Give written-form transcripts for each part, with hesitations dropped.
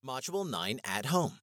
Module 9 at home.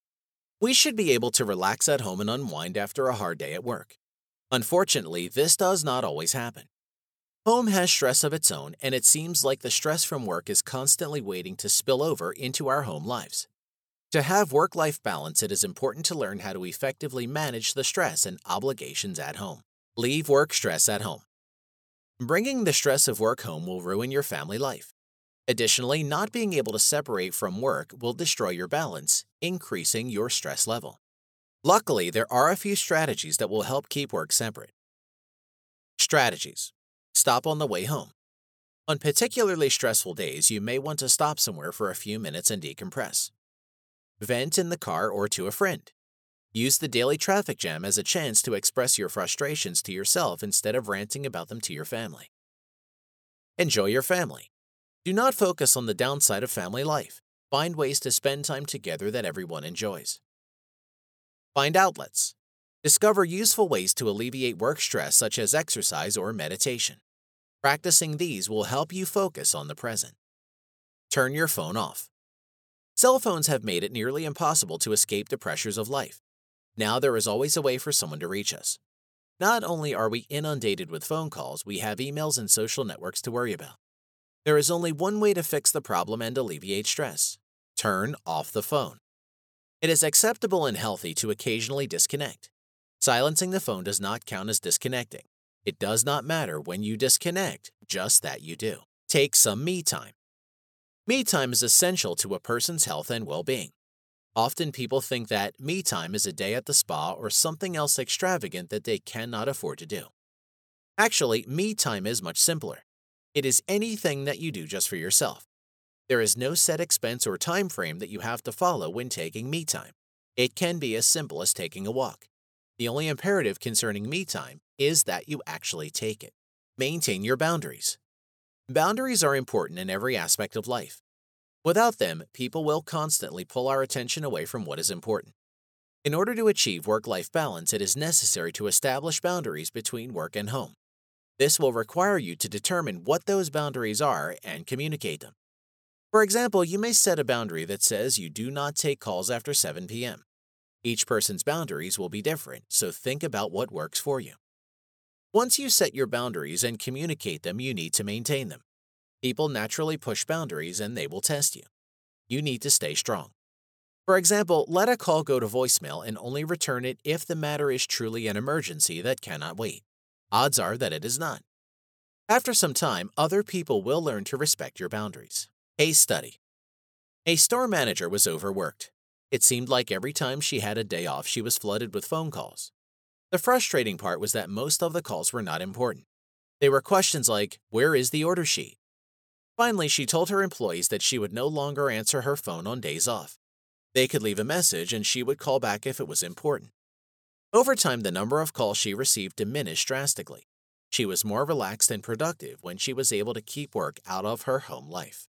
We should be able to relax at home and unwind after a hard day at work. Unfortunately, this does not always happen. Home has stress of its own, and it seems like the stress from work is constantly waiting to spill over into our home lives. To have work-life balance, it is important to learn how to effectively manage the stress and obligations at home. Leave work stress at home. Bringing the stress of work home will ruin your family life. Additionally, not being able to separate from work will destroy your balance, increasing your stress level. Luckily, there are a few strategies that will help keep work separate. Strategies. Stop on the way home. On particularly stressful days, you may want to stop somewhere for a few minutes and decompress. Vent in the car or to a friend. Use the daily traffic jam as a chance to express your frustrations to yourself instead of ranting about them to your family. Enjoy your family. Do not focus on the downside of family life. Find ways to spend time together that everyone enjoys. Find outlets. Discover useful ways to alleviate work stress such as exercise or meditation. Practicing these will help you focus on the present. Turn your phone off. Cell phones have made it nearly impossible to escape the pressures of life. Now there is always a way for someone to reach us. Not only are we inundated with phone calls, we have emails and social networks to worry about. There is only one way to fix the problem and alleviate stress. Turn off the phone. It is acceptable and healthy to occasionally disconnect. Silencing the phone does not count as disconnecting. It does not matter when you disconnect, just that you do. Take some me time. Me time is essential to a person's health and well-being. Often people think that me time is a day at the spa or something else extravagant that they cannot afford to do. Actually, me time is much simpler. It is anything that you do just for yourself. There is no set expense or time frame that you have to follow when taking me time. It can be as simple as taking a walk. The only imperative concerning me time is that you actually take it. Maintain your boundaries. Boundaries are important in every aspect of life. Without them, people will constantly pull our attention away from what is important. In order to achieve work-life balance, it is necessary to establish boundaries between work and home. This will require you to determine what those boundaries are and communicate them. For example, you may set a boundary that says you do not take calls after 7 p.m. Each person's boundaries will be different, so think about what works for you. Once you set your boundaries and communicate them, you need to maintain them. People naturally push boundaries and they will test you. You need to stay strong. For example, let a call go to voicemail and only return it if the matter is truly an emergency that cannot wait. Odds are that it is not. After some time, other people will learn to respect your boundaries. Case study. A store manager was overworked. It seemed like every time she had a day off, she was flooded with phone calls. The frustrating part was that most of the calls were not important. They were questions like, "Where is the order sheet?" Finally, she told her employees that she would no longer answer her phone on days off. They could leave a message and she would call back if it was important. Over time, the number of calls she received diminished drastically. She was more relaxed and productive when she was able to keep work out of her home life.